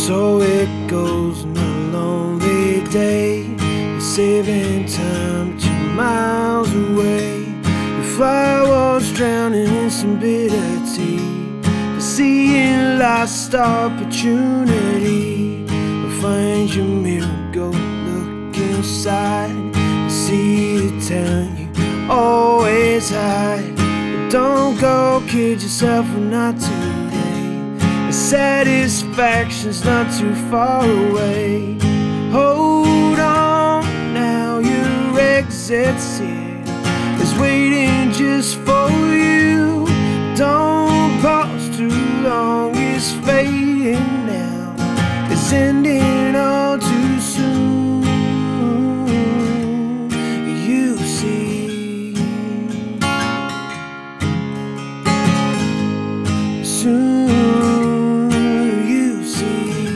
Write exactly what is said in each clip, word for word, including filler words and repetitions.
So it goes on a lonely day. You're saving time, but you're miles away. Your firewall's drowning in some bitter tea. You're seeing lost opportunity. Find your mirror, go look inside. You see the town you always hide. But don't go kid yourself, or not today. The satisfaction's not too far away. Hold on now, your exit's here. It's waiting just for you. Don't pause too long, it's fading now. It's ending all too soon. You see, soon you see.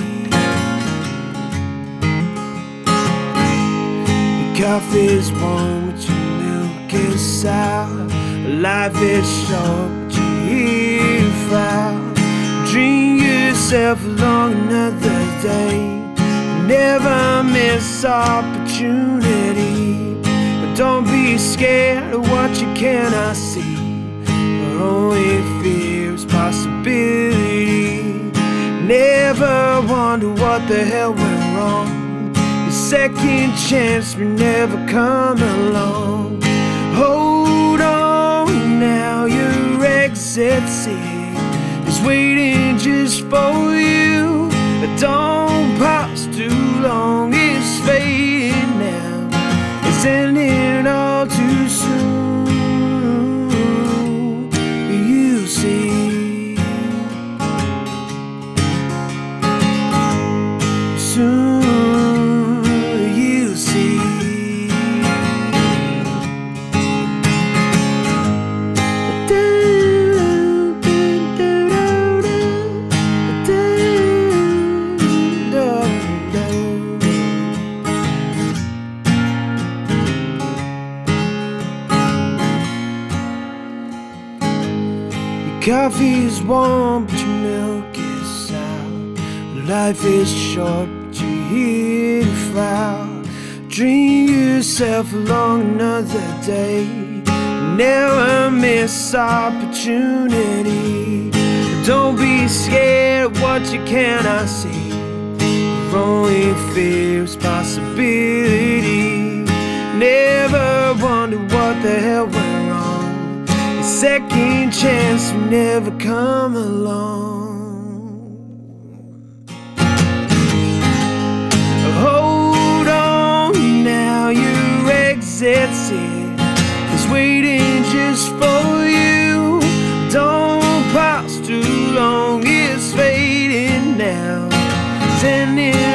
Your coffee's warm, but your milk is sour. Life is short, but you're here to frown. Dream yourself along another day. Never miss opportunity. But don't be scared of what you cannot see. Your only fear is possibility. Never wonder what the hell went wrong. Your second chance may never come along. Hold on now, your exit's here. It's waiting just for you. But don't pause too long, it's fading now. It's ending all too soon. You see, soon you see. Coffee's warm, but your milk is sour. Life is short, but you're here to frown. Dream yourself along another day. Never miss opportunity. Don't be scared of what you cannot see. Your only fear is possibility. Never wonder what the hell went wrong. Second chance will never come along. Hold on now, your exit's here. It's waiting just for you. Don't pause too long, it's fading now. It's ending